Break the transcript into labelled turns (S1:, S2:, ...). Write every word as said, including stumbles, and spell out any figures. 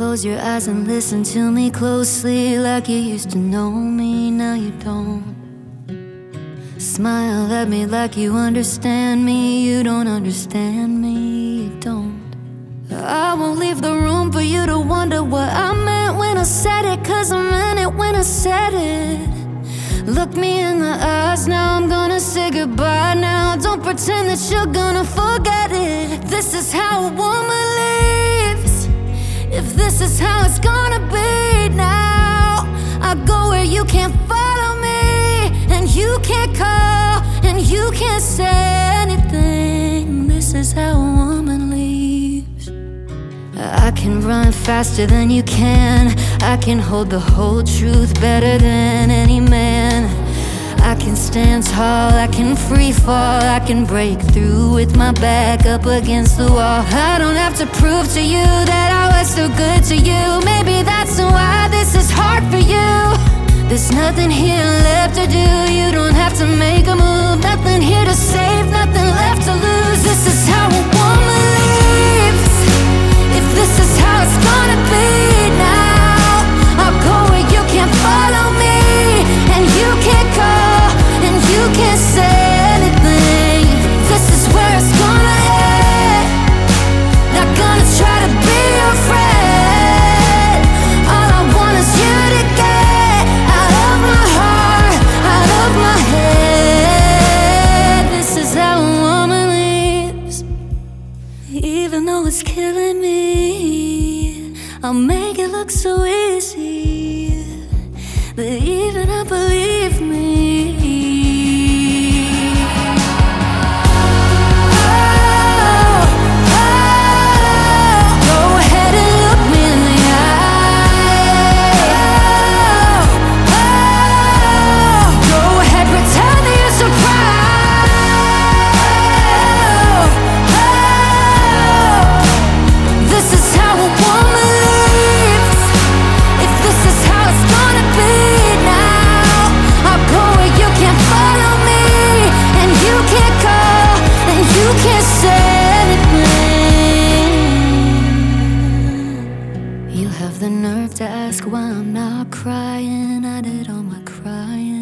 S1: Close your eyes and listen to me closely, like you used to know me, now you don't. Smile at me like you understand me, you don't understand me, you don't. I won't leave the room for you to wonder what I meant when I said it, cause I meant it when I said it. Look me in the eyes now, I'm gonna say goodbye now. Don't pretend that you're gonna forget it. This is how a woman leaves. If this is how it's gonna be now, I go where you can't follow me, and you can't call, and you can't say anything. This is how a woman leaves. I can run faster than you can, I can hold the whole truth better than any man. I can stand tall, I can free fall, I can break through with my back up against the wall. I don't have to prove to you that I was so good to you. Maybe that's why this is hard for you. There's nothing here left to do, you don't have to make a move. Nothing here to save, nothing left to lose. This is how a woman leaves. If this is how it's gonna be now, I'll go where you can't follow me, and you can't call, and you can't say anything. This is where it's gonna end. Not gonna try to be your friend. All I want is you to get out of my heart, out of my head. This is how a woman leaves. Even though it's killing me, I'll make it look so easy that even I believe me. Oh, oh, go ahead and look me in the eye. Oh, oh, go ahead, pretend that you're surprised. Oh, oh, this is how a woman leaves. If this is how it's gonna be now, I'll go where you can't follow me, and you can't call, and you can't say anything. You have the nerve to ask why I'm not crying. I did all my crying.